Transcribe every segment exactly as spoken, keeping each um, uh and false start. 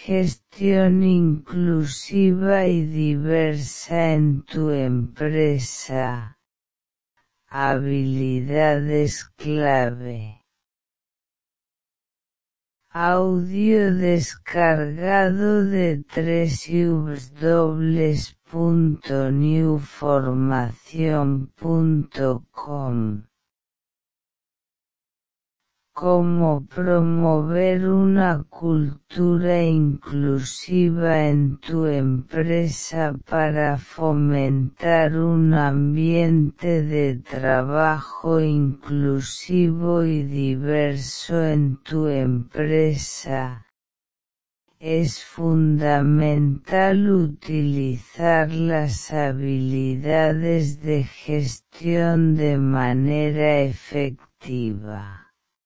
Gestión inclusiva y diversa en tu empresa. Habilidades clave. Audio descargado de w w w punto new formación punto com. Cómo promover una cultura inclusiva en tu empresa para fomentar un ambiente de trabajo inclusivo y diverso en tu empresa. Es fundamental utilizar las habilidades de gestión de manera efectiva.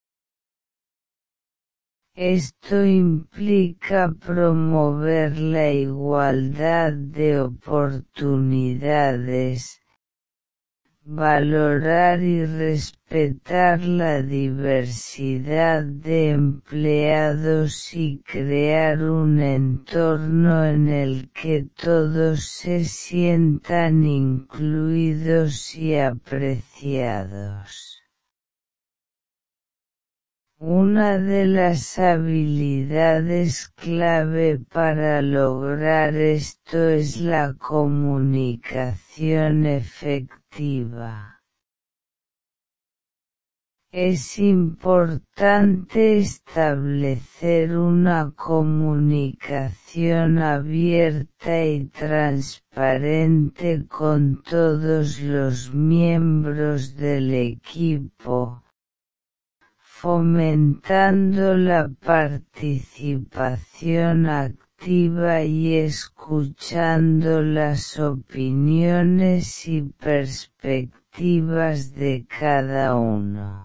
Esto implica promover la igualdad de oportunidades, valorar y respetar la diversidad de empleados y crear un entorno en el que todos se sientan incluidos y apreciados. Una de las habilidades clave para lograr esto es la comunicación efectiva. Es importante establecer una comunicación abierta y transparente con todos los miembros del equipo, fomentando la participación activa y escuchando las opiniones y perspectivas de cada uno.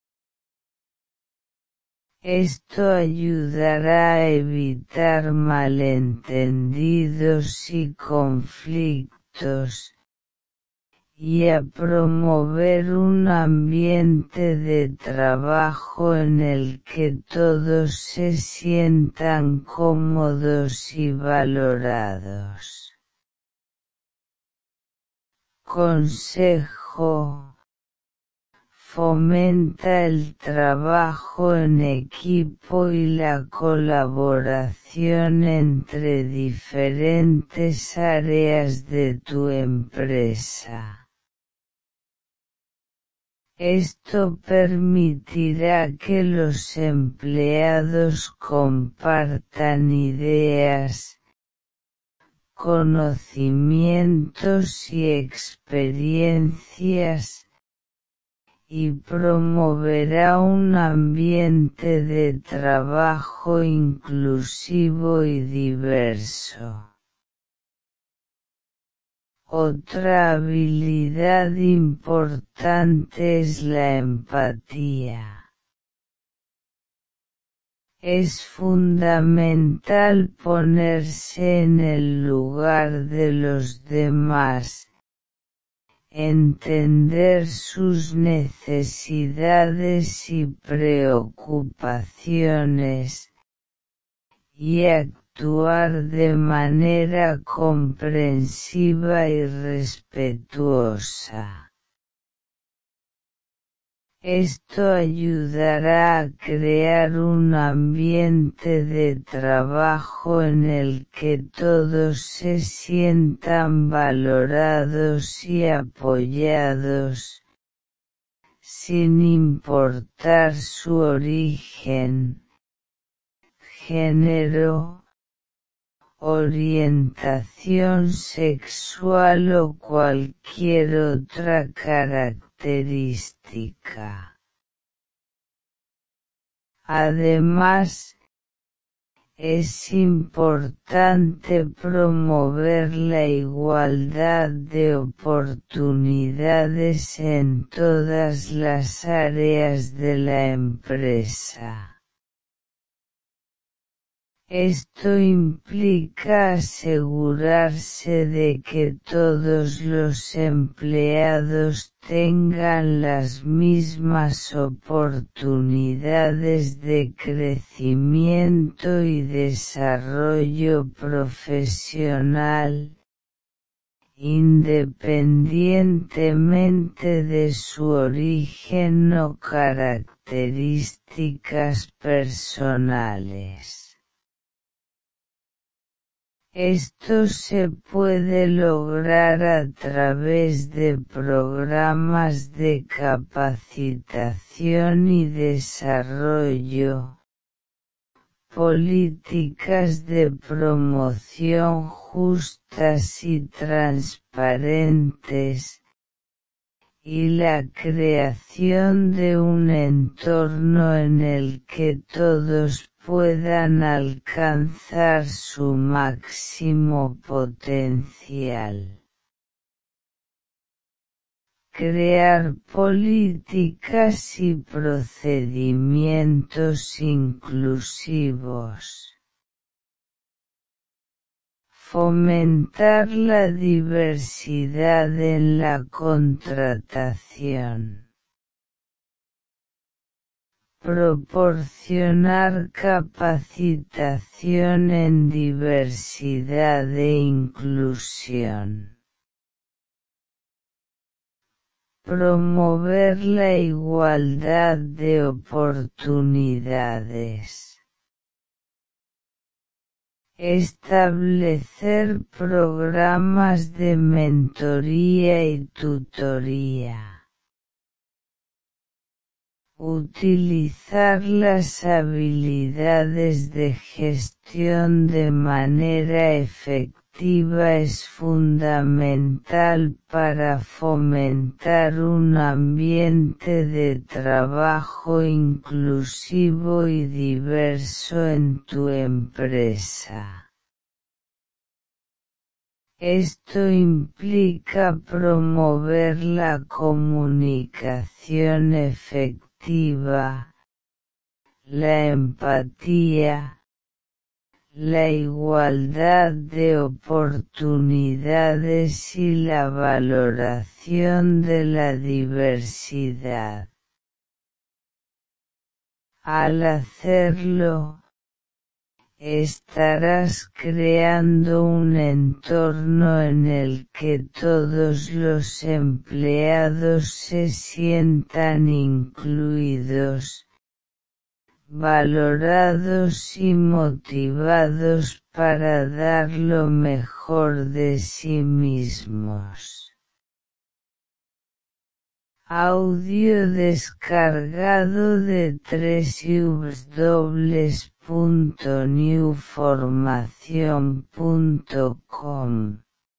Esto ayudará a evitar malentendidos y conflictos, y a promover un ambiente de trabajo en el que todos se sientan cómodos y valorados. Consejo: fomenta el trabajo en equipo y la colaboración entre diferentes áreas de tu empresa. Esto permitirá que los empleados compartan ideas, conocimientos y experiencias, y promoverá un ambiente de trabajo inclusivo y diverso. Otra habilidad importante es la empatía. Es fundamental ponerse en el lugar de los demás, entender sus necesidades y preocupaciones, y actuar de manera comprensiva y respetuosa. Esto ayudará a crear un ambiente de trabajo en el que todos se sientan valorados y apoyados, sin importar su origen, género, orientación sexual o cualquier otra característica. Además, es importante promover la igualdad de oportunidades en todas las áreas de la empresa. Esto implica asegurarse de que todos los empleados tengan las mismas oportunidades de crecimiento y desarrollo profesional, independientemente de su origen o características personales. Esto se puede lograr a través de programas de capacitación y desarrollo, políticas de promoción justas y transparentes, y la creación de un entorno en el que todos puedan alcanzar su máximo potencial. Crear políticas y procedimientos inclusivos. Fomentar la diversidad en la contratación. Proporcionar capacitación en diversidad e inclusión. Promover la igualdad de oportunidades. Establecer programas de mentoría y tutoría. Utilizar las habilidades de gestión de manera efectiva es fundamental para fomentar un ambiente de trabajo inclusivo y diverso en tu empresa. Esto implica promover la comunicación efectiva, la empatía, la igualdad de oportunidades y la valoración de la diversidad. Al hacerlo, estarás creando un entorno en el que todos los empleados se sientan incluidos, valorados y motivados para dar lo mejor de sí mismos. Audio descargado de doble u doble u doble u punto new formación punto com.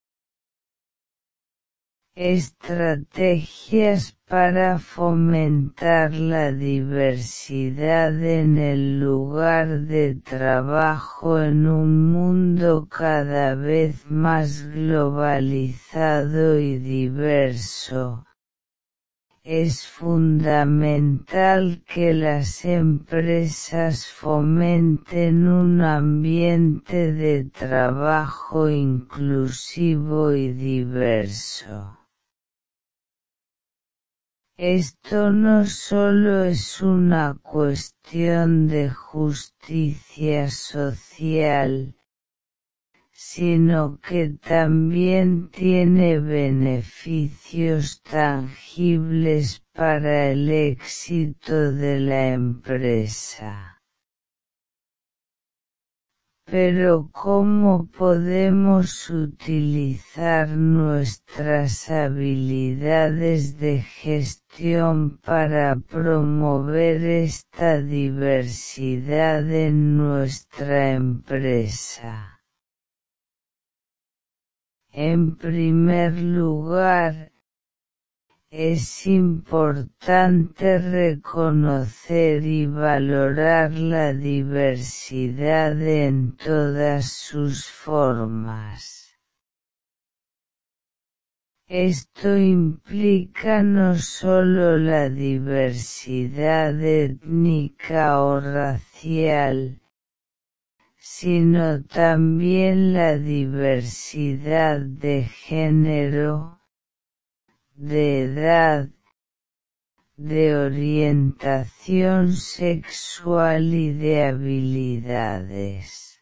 Estrategias para fomentar la diversidad en el lugar de trabajo en un mundo cada vez más globalizado y diverso. Es fundamental que las empresas fomenten un ambiente de trabajo inclusivo y diverso. Esto no solo es una cuestión de justicia social, sino que también tiene beneficios tangibles para el éxito de la empresa. Pero ¿cómo podemos utilizar nuestras habilidades de gestión para promover esta diversidad en nuestra empresa? En primer lugar, es importante reconocer y valorar la diversidad en todas sus formas. Esto implica no solo la diversidad étnica o racial, sino también la diversidad de género, de edad, de orientación sexual y de habilidades.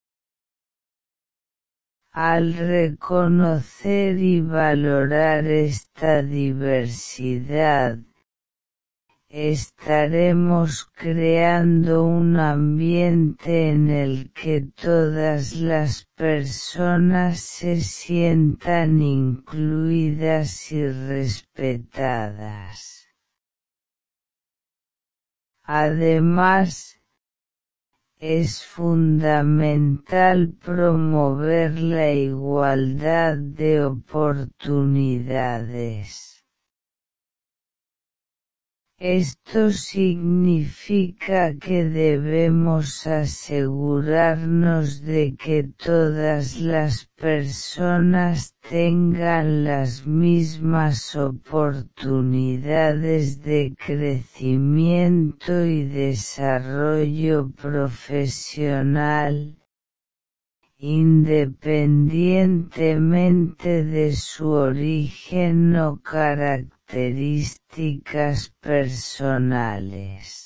Al reconocer y valorar esta diversidad, estaremos creando un ambiente en el que todas las personas se sientan incluidas y respetadas. Además, es fundamental promover la igualdad de oportunidades. Esto significa que debemos asegurarnos de que todas las personas tengan las mismas oportunidades de crecimiento y desarrollo profesional, independientemente de su origen o características personales.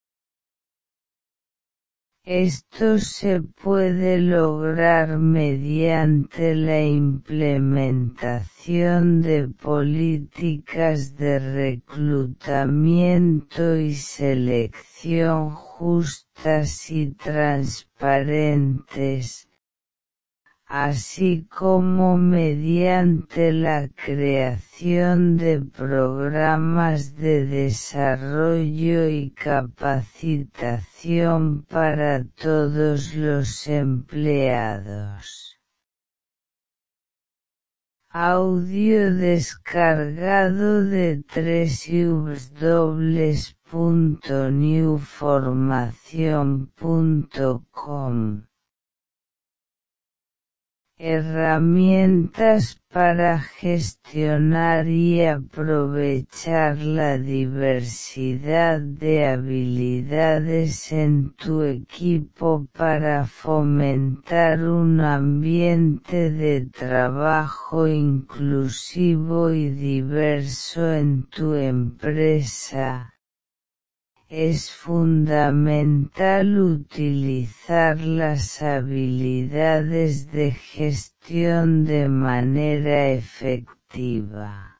Esto se puede lograr mediante la implementación de políticas de reclutamiento y selección justas y transparentes, así como mediante la creación de programas de desarrollo y capacitación para todos los empleados. Audio descargado de doble u doble u doble u punto new formación punto com. Herramientas para gestionar y aprovechar la diversidad de habilidades en tu equipo para fomentar un ambiente de trabajo inclusivo y diverso en tu empresa. Es fundamental utilizar las habilidades de gestión de manera efectiva.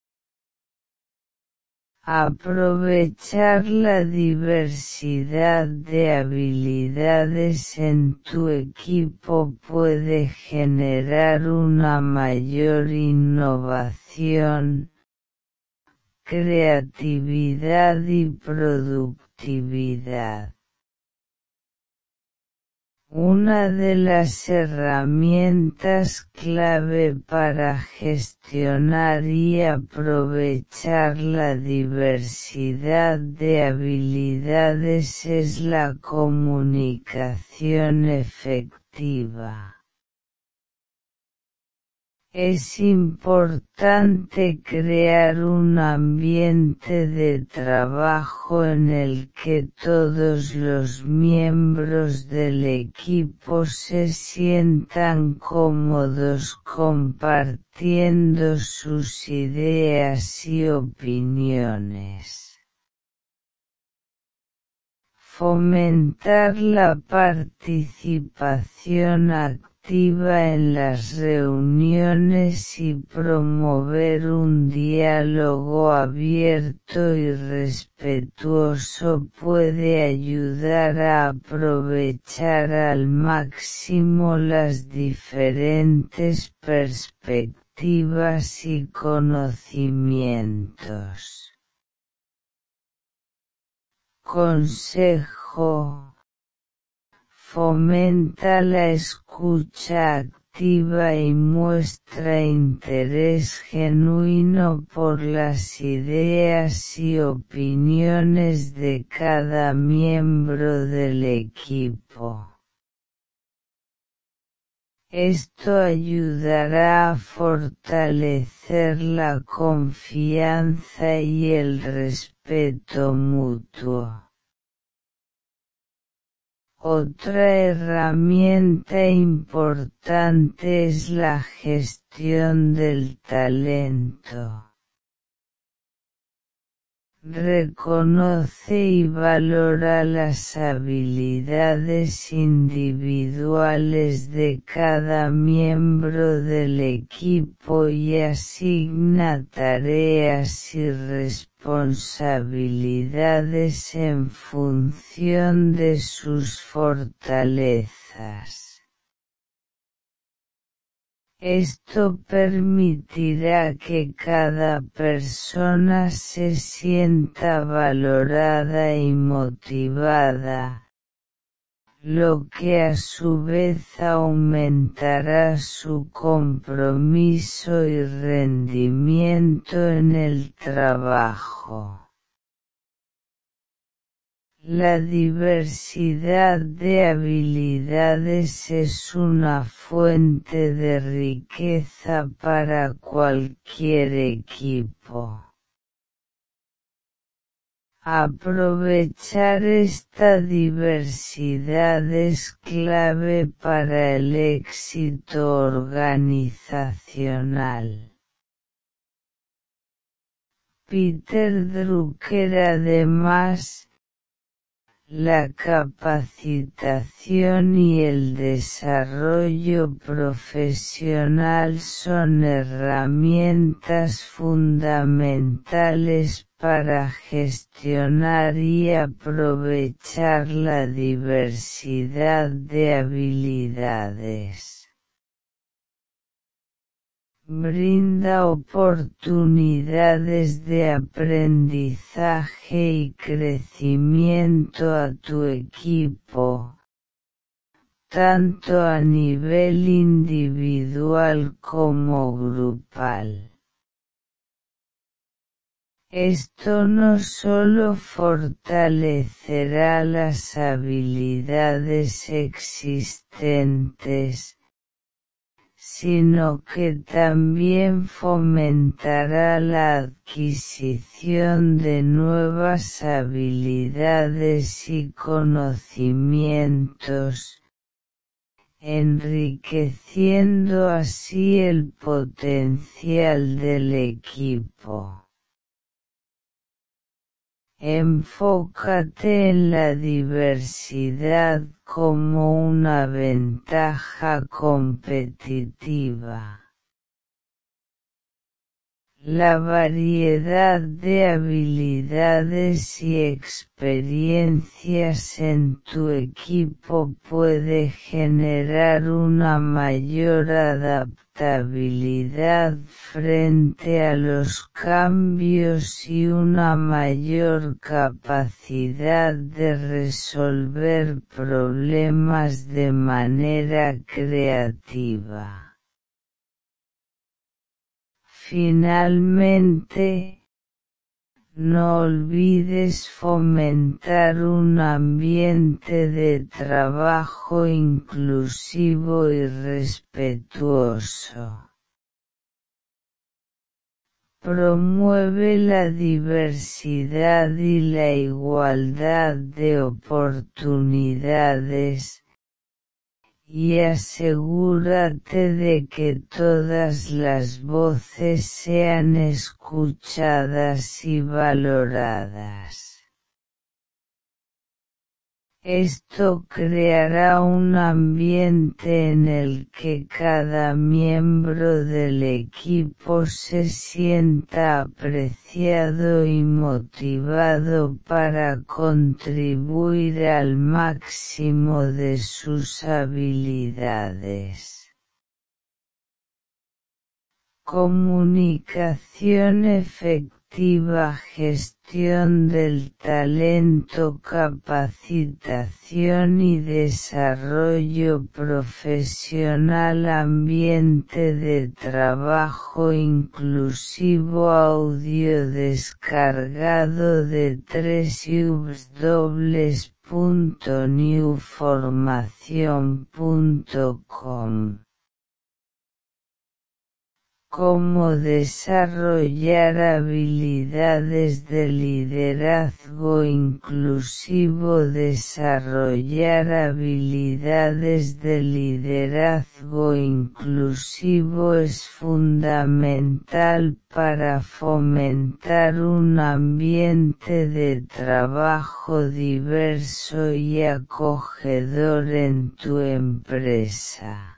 Aprovechar la diversidad de habilidades en tu equipo puede generar una mayor innovación, creatividad y productividad. Una de las herramientas clave para gestionar y aprovechar la diversidad de habilidades es la comunicación efectiva. Es importante crear un ambiente de trabajo en el que todos los miembros del equipo se sientan cómodos compartiendo sus ideas y opiniones. Fomentar la participación activa en las reuniones y promover un diálogo abierto y respetuoso puede ayudar a aprovechar al máximo las diferentes perspectivas y conocimientos. Consejo: fomenta la escucha activa y muestra interés genuino por las ideas y opiniones de cada miembro del equipo. Esto ayudará a fortalecer la confianza y el respeto mutuo. Otra herramienta importante es la gestión del talento. Reconoce y valora las habilidades individuales de cada miembro del equipo y asigna tareas y responsabilidades en función de sus fortalezas. Esto permitirá que cada persona se sienta valorada y motivada, lo que a su vez aumentará su compromiso y rendimiento en el trabajo. La diversidad de habilidades es una fuente de riqueza para cualquier equipo. Aprovechar esta diversidad es clave para el éxito organizacional. Peter Drucker además, la capacitación y el desarrollo profesional son herramientas fundamentales para gestionar y aprovechar la diversidad de habilidades. Brinda oportunidades de aprendizaje y crecimiento a tu equipo, tanto a nivel individual como grupal. Esto no solo fortalecerá las habilidades existentes, sino que también fomentará la adquisición de nuevas habilidades y conocimientos, enriqueciendo así el potencial del equipo. Enfócate en la diversidad como una ventaja competitiva. La variedad de habilidades y experiencias en tu equipo puede generar una mayor adaptabilidad frente a los cambios y una mayor capacidad de resolver problemas de manera creativa. Finalmente, no olvides fomentar un ambiente de trabajo inclusivo y respetuoso. Promueve la diversidad y la igualdad de oportunidades, y asegúrate de que todas las voces sean escuchadas y valoradas. Esto creará un ambiente en el que cada miembro del equipo se sienta apreciado y motivado para contribuir al máximo de sus habilidades. Comunicación efectiva, gestión del talento, capacitación y desarrollo profesional, ambiente de trabajo inclusivo. Audio descargado de doble u doble u doble u punto new formación punto com. Cómo desarrollar habilidades de liderazgo inclusivo. Desarrollar habilidades de liderazgo inclusivo es fundamental para fomentar un ambiente de trabajo diverso y acogedor en tu empresa.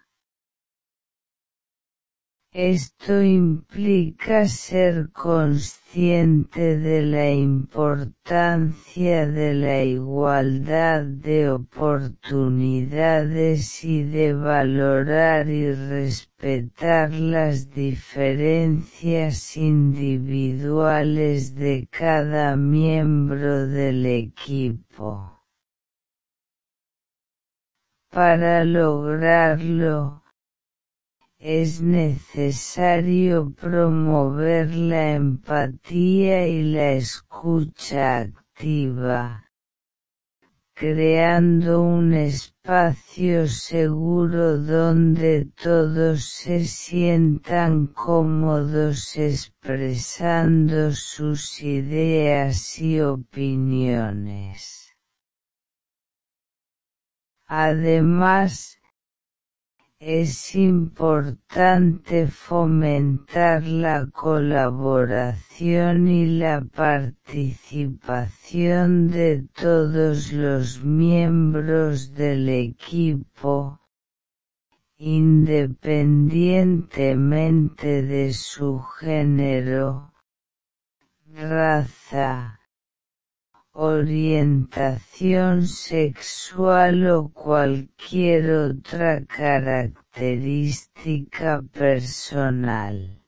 Esto implica ser consciente de la importancia de la igualdad de oportunidades y de valorar y respetar las diferencias individuales de cada miembro del equipo. Para lograrlo, es necesario promover la empatía y la escucha activa, creando un espacio seguro donde todos se sientan cómodos expresando sus ideas y opiniones. Además, es importante fomentar la colaboración y la participación de todos los miembros del equipo, independientemente de su género, raza, orientación sexual o cualquier otra característica personal.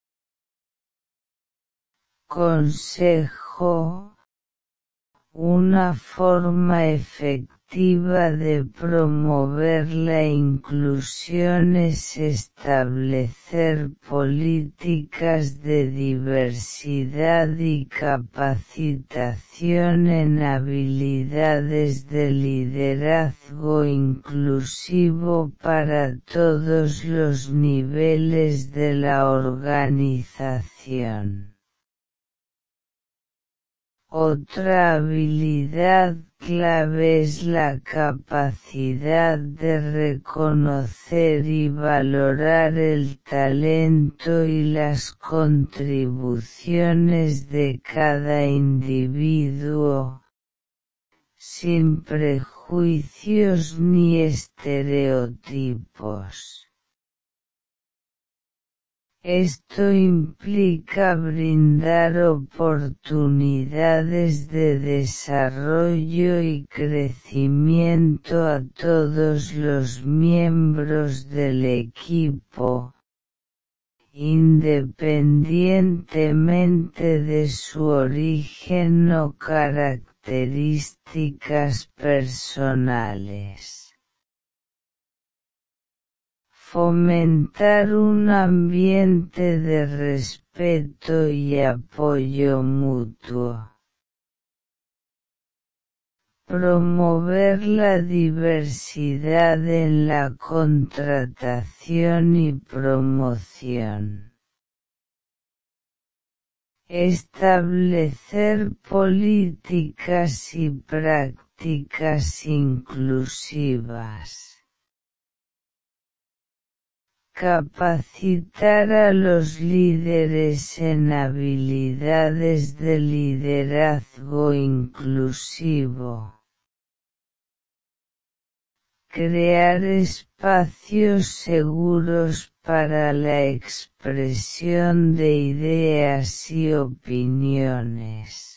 Consejo: una forma efectiva de promover la inclusión es establecer políticas de diversidad y capacitación en habilidades de liderazgo inclusivo para todos los niveles de la organización. Otra habilidad clave es la capacidad de reconocer y valorar el talento y las contribuciones de cada individuo, sin prejuicios ni estereotipos. Esto implica brindar oportunidades de desarrollo y crecimiento a todos los miembros del equipo, independientemente de su origen o características personales. Fomentar un ambiente de respeto y apoyo mutuo. Promover la diversidad en la contratación y promoción. Establecer políticas y prácticas inclusivas. Capacitar a los líderes en habilidades de liderazgo inclusivo. Crear espacios seguros para la expresión de ideas y opiniones.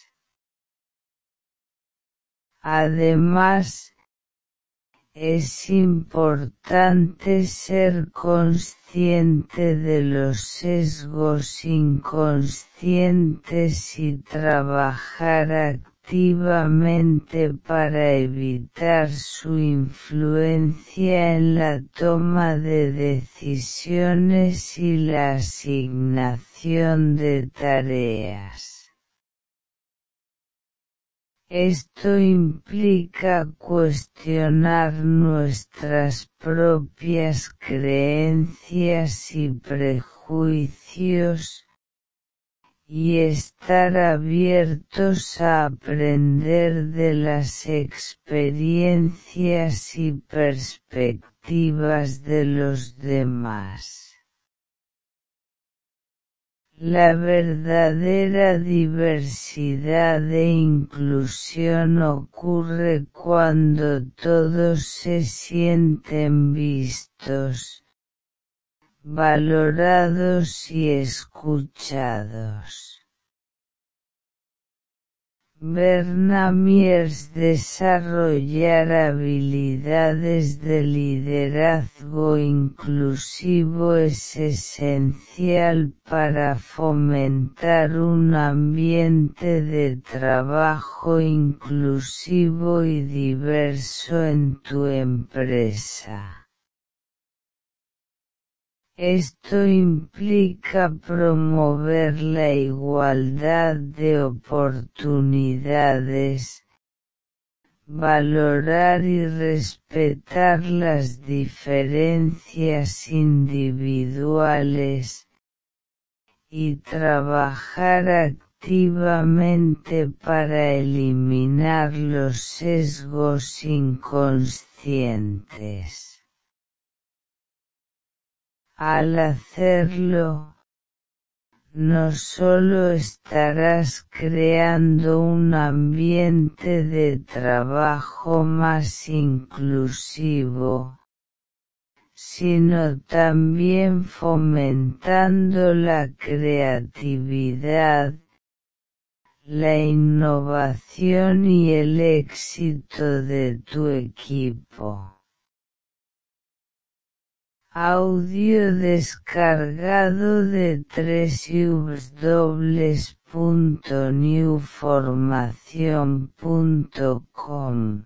Además, es importante ser consciente de los sesgos inconscientes y trabajar activamente para evitar su influencia en la toma de decisiones y la asignación de tareas. Esto implica cuestionar nuestras propias creencias y prejuicios, y estar abiertos a aprender de las experiencias y perspectivas de los demás. La verdadera diversidad e inclusión ocurre cuando todos se sienten vistos, valorados y escuchados. Bernamiers desarrollar habilidades de liderazgo inclusivo es esencial para fomentar un ambiente de trabajo inclusivo y diverso en tu empresa. Esto implica promover la igualdad de oportunidades, valorar y respetar las diferencias individuales, y trabajar activamente para eliminar los sesgos inconscientes. Al hacerlo, no solo estarás creando un ambiente de trabajo más inclusivo, sino también fomentando la creatividad, la innovación y el éxito de tu equipo. Audio descargado de doble u doble u doble u punto new formación punto com.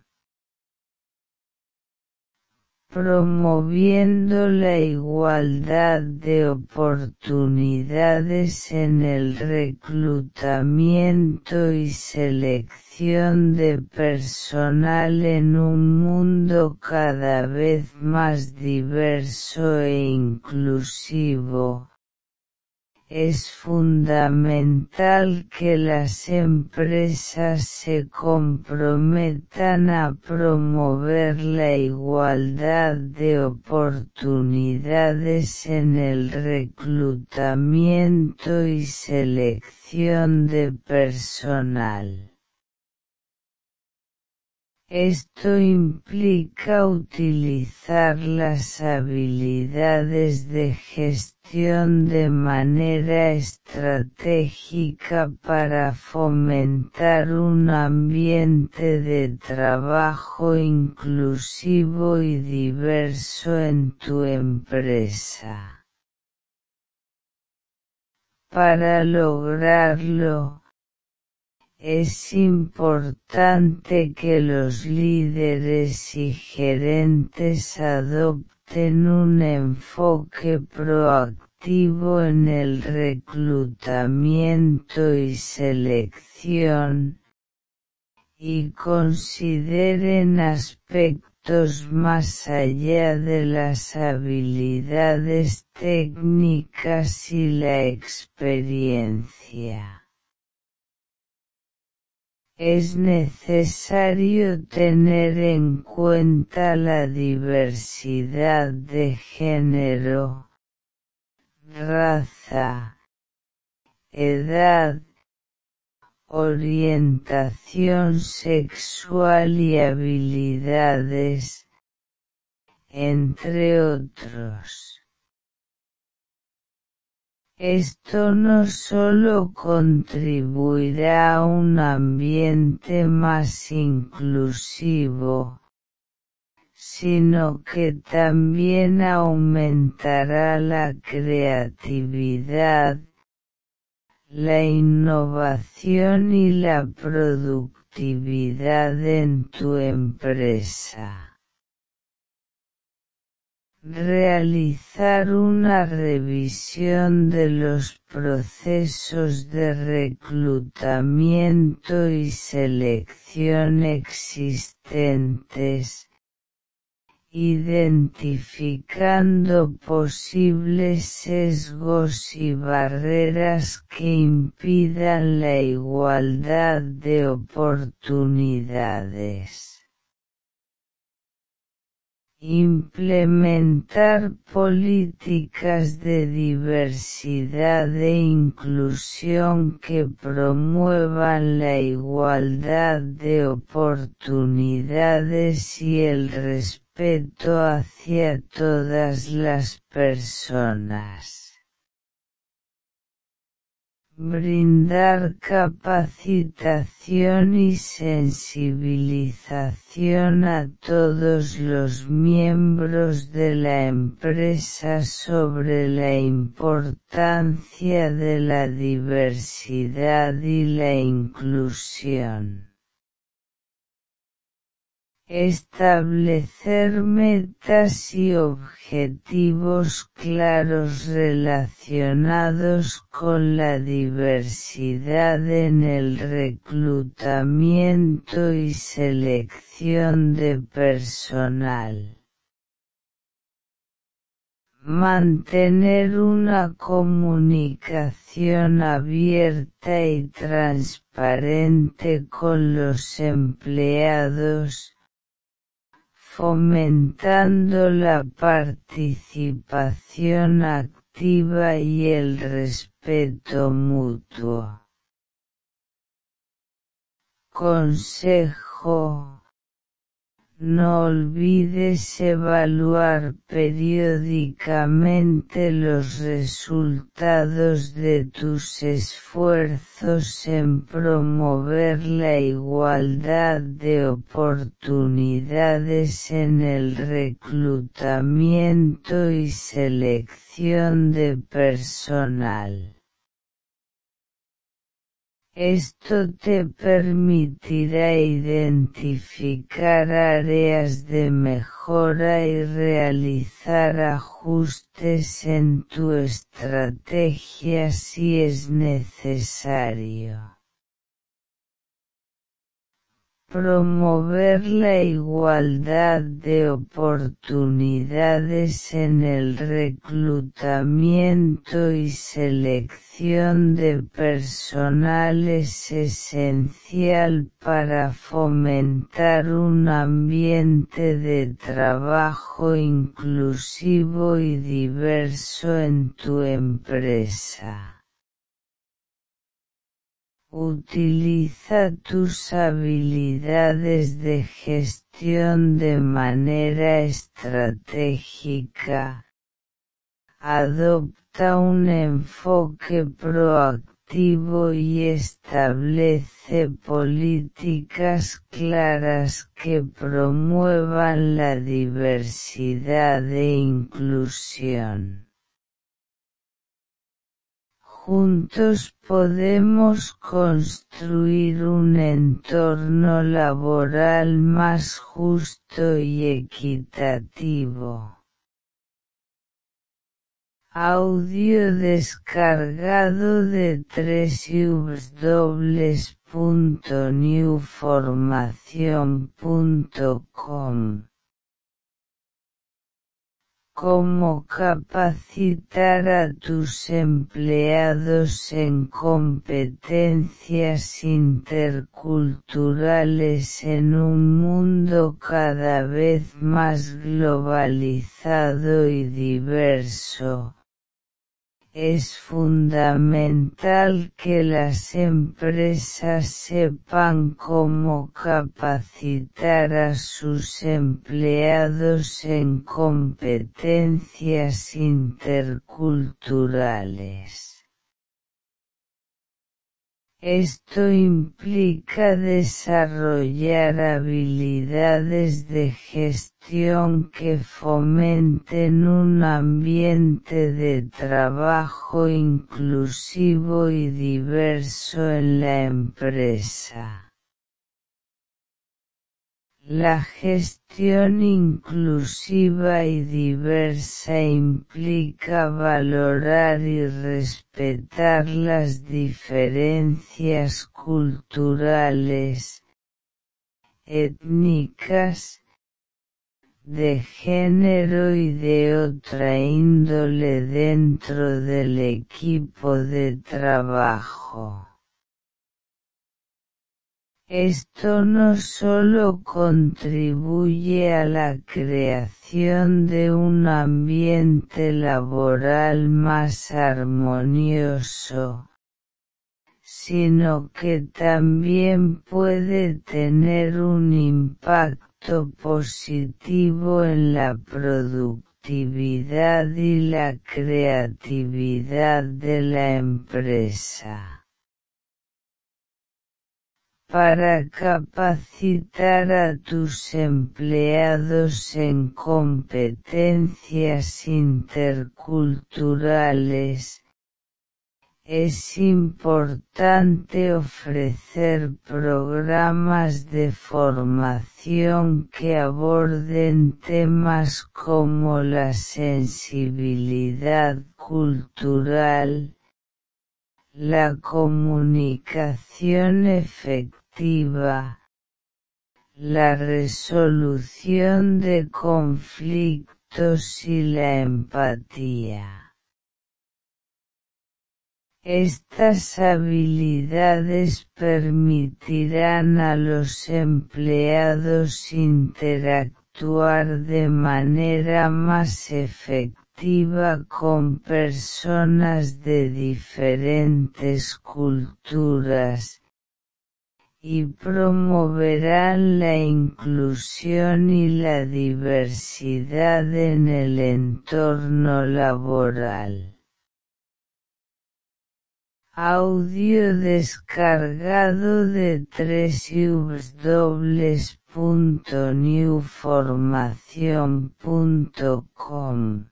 Promoviendo la igualdad de oportunidades en el reclutamiento y selección de personal en un mundo cada vez más diverso e inclusivo. Es fundamental que las empresas se comprometan a promover la igualdad de oportunidades en el reclutamiento y selección de personal. Esto implica utilizar las habilidades de gestión de manera estratégica para fomentar un ambiente de trabajo inclusivo y diverso en tu empresa. Para lograrlo, es importante que los líderes y gerentes adopten un enfoque proactivo en el reclutamiento y selección, y consideren aspectos más allá de las habilidades técnicas y la experiencia. Es necesario tener en cuenta la diversidad de género, raza, edad, orientación sexual y habilidades, entre otros. Esto no solo contribuirá a un ambiente más inclusivo, sino que también aumentará la creatividad, la innovación y la productividad en tu empresa. Realizar una revisión de los procesos de reclutamiento y selección existentes, identificando posibles sesgos y barreras que impidan la igualdad de oportunidades. Implementar políticas de diversidad e inclusión que promuevan la igualdad de oportunidades y el respeto hacia todas las personas. Brindar capacitación y sensibilización a todos los miembros de la empresa sobre la importancia de la diversidad y la inclusión. Establecer metas y objetivos claros relacionados con la diversidad en el reclutamiento y selección de personal. Mantener una comunicación abierta y transparente con los empleados, fomentando la participación activa y el respeto mutuo. Consejo: no olvides evaluar periódicamente los resultados de tus esfuerzos en promover la igualdad de oportunidades en el reclutamiento y selección de personal. Esto te permitirá identificar áreas de mejora y realizar ajustes en tu estrategia si es necesario. Promover la igualdad de oportunidades en el reclutamiento y selección de personal es esencial para fomentar un ambiente de trabajo inclusivo y diverso en tu empresa. Utiliza tus habilidades de gestión de manera estratégica. Adopta un enfoque proactivo y establece políticas claras que promuevan la diversidad e inclusión. Juntos podemos construir un entorno laboral más justo y equitativo. Audio descargado de w w w punto new formación punto com. Cómo capacitar a tus empleados en competencias interculturales en un mundo cada vez más globalizado y diverso. Es fundamental que las empresas sepan cómo capacitar a sus empleados en competencias interculturales. Esto implica desarrollar habilidades de gestión que fomenten un ambiente de trabajo inclusivo y diverso en la empresa. La gestión inclusiva y diversa implica valorar y respetar las diferencias culturales, étnicas, de género y de otra índole dentro del equipo de trabajo. Esto no solo contribuye a la creación de un ambiente laboral más armonioso, sino que también puede tener un impacto positivo en la productividad y la creatividad de la empresa. Para capacitar a tus empleados en competencias interculturales, es importante ofrecer programas de formación que aborden temas como la sensibilidad cultural, la comunicación efectiva, la resolución de conflictos y la empatía. Estas habilidades permitirán a los empleados interactuar de manera más efectiva con personas de diferentes culturas, y promoverán la inclusión y la diversidad en el entorno laboral. Audio descargado de doble u doble u doble u punto new formación punto com.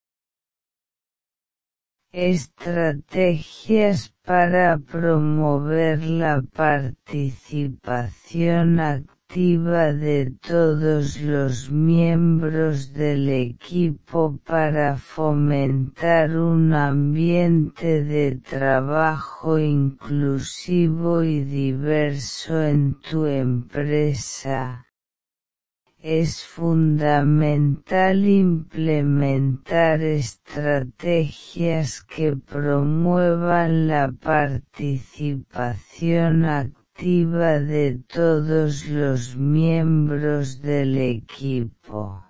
Estrategias para promover la participación activa de todos los miembros del equipo para fomentar un ambiente de trabajo inclusivo y diverso en tu empresa. Es fundamental implementar estrategias que promuevan la participación activa de todos los miembros del equipo.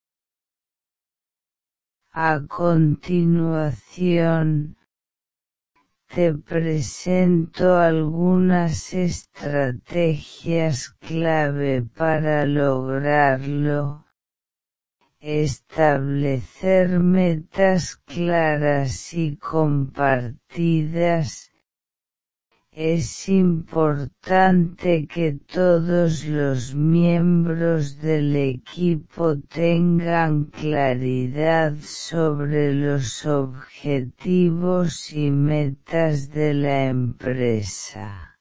A continuación, te presento algunas estrategias clave para lograrlo. Establecer metas claras y compartidas. Es importante que todos los miembros del equipo tengan claridad sobre los objetivos y metas de la empresa.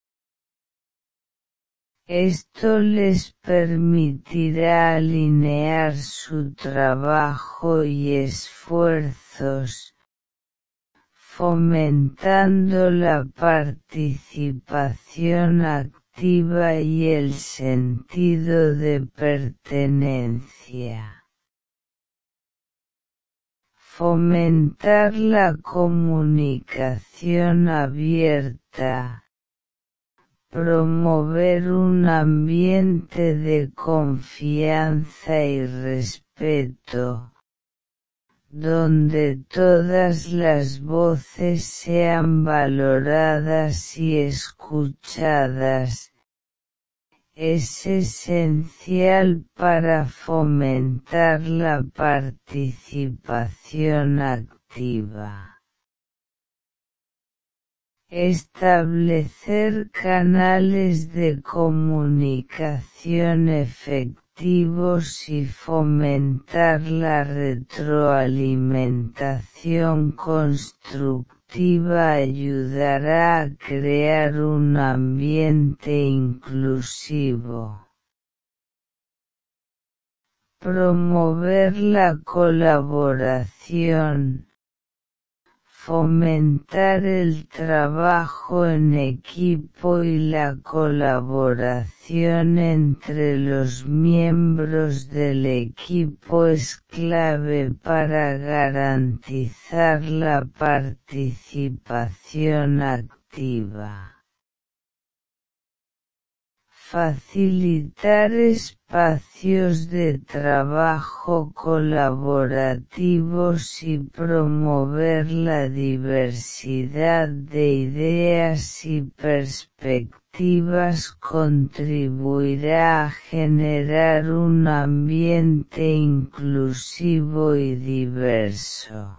Esto les permitirá alinear su trabajo y esfuerzos, fomentando la participación activa y el sentido de pertenencia. Fomentar la comunicación abierta. Promover un ambiente de confianza y respeto, donde todas las voces sean valoradas y escuchadas, es esencial para fomentar la participación activa. Establecer canales de comunicación efectivos y fomentar la retroalimentación constructiva ayudará a crear un ambiente inclusivo. Promover la colaboración. Fomentar el trabajo en equipo y la colaboración entre los miembros del equipo es clave para garantizar la participación activa. Facilitar espacios de trabajo colaborativos y promover la diversidad de ideas y perspectivas contribuirá a generar un ambiente inclusivo y diverso.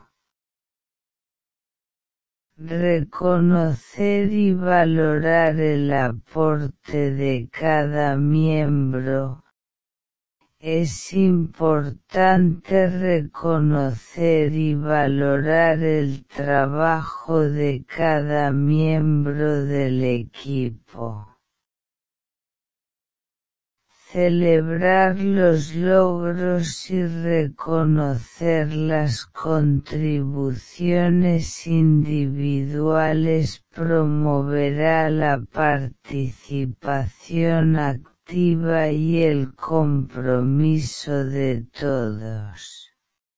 Reconocer y valorar el aporte de cada miembro. Es importante reconocer y valorar el trabajo de cada miembro del equipo. Celebrar los logros y reconocer las contribuciones individuales promoverá la participación activa y el compromiso de todos.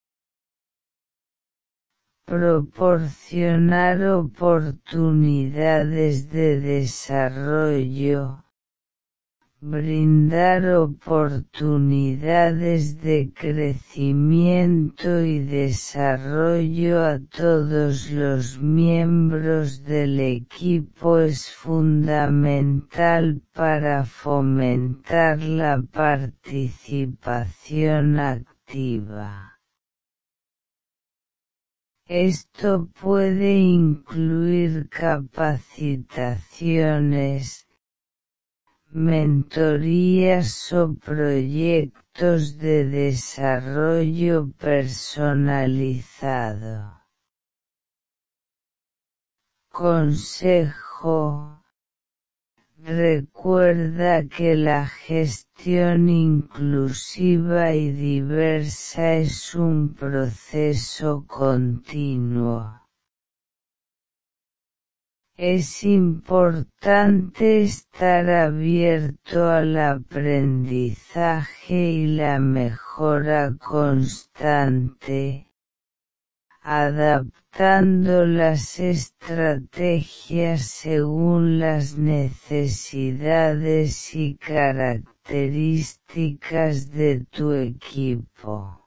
Proporcionar oportunidades de desarrollo. Brindar oportunidades de crecimiento y desarrollo a todos los miembros del equipo es fundamental para fomentar la participación activa. Esto puede incluir capacitaciones, mentorías o proyectos de desarrollo personalizado. Consejo: recuerda que la gestión inclusiva y diversa es un proceso continuo. Es importante estar abierto al aprendizaje y la mejora constante, adaptando las estrategias según las necesidades y características de tu equipo.